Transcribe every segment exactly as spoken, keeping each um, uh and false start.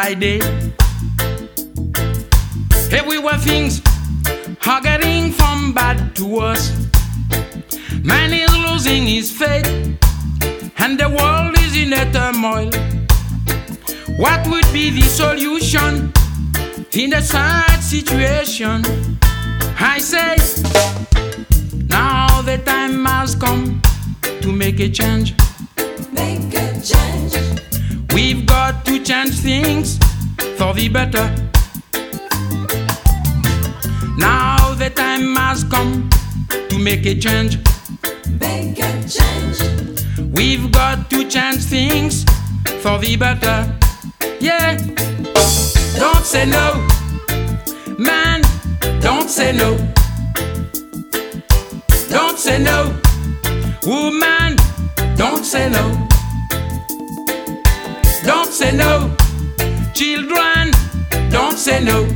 by day. Everywhere things are getting from bad to worse. Man is losing his faith, and the world is in a turmoil. What would be the solution in a sad situation? I say, now the time has come to make a change. Make a change. We've got to change things for the better. Now the time has come to make a change. Make a change. We've got to change things for the better. Yeah. Don't say no, man. Don't say no. Don't say no, woman. Don't say no. Don't say no, children. Don't say no.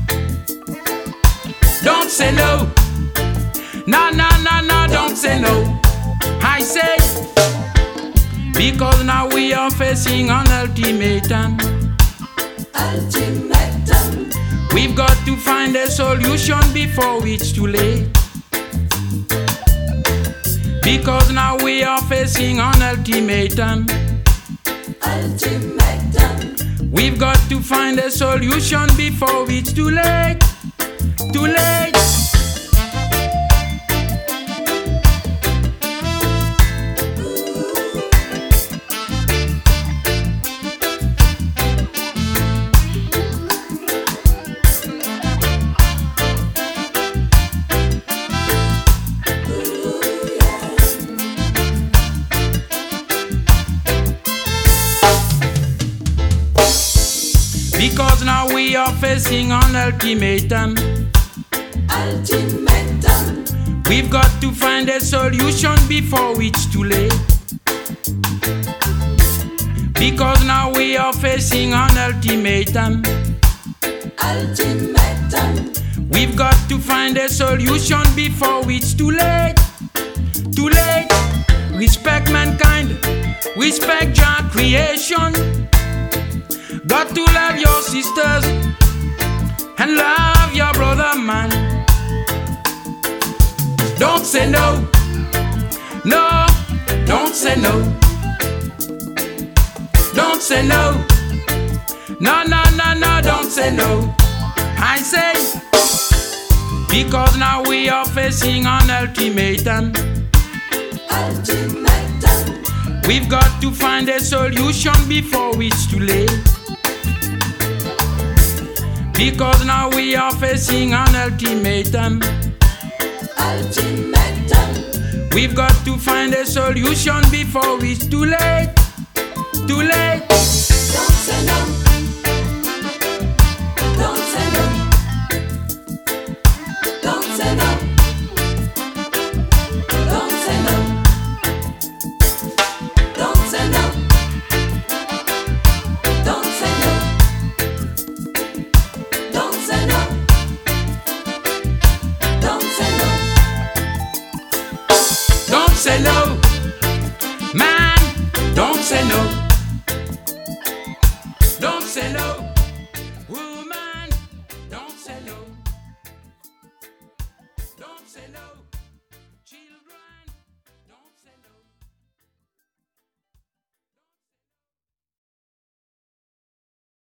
Don't say no. No, no, no, no. Don't say no. I say, because now we are facing an ultimatum. Ultimatum. We've got to find a solution before it's too late. Because now we are facing an ultimatum. Ultimatum. We've got to find a solution before it's too late. Too late. Because now we are facing an ultimatum. Ultimatum. We've got to find a solution before it's too late. Because now we are facing an ultimatum. Ultimatum. We've got to find a solution before it's too late. Too late. Respect mankind. Respect your creation. Got to love your sisters and love your brother, man. Don't say no. No. Don't say no. Don't say no. No, no, no, no. Don't say no. I say, because now we are facing an ultimatum. Ultimatum. We've got to find a solution before it's too late. Because now we are facing an ultimatum. Ultimatum. We've got to find a solution before it's too late. Too late. Don't say no. Don't say no. Don't say no. Don't say no. Don't say no. Don't say no. Don't say no. Don't say no. Don't say no, man. Don't say no. Don't say no.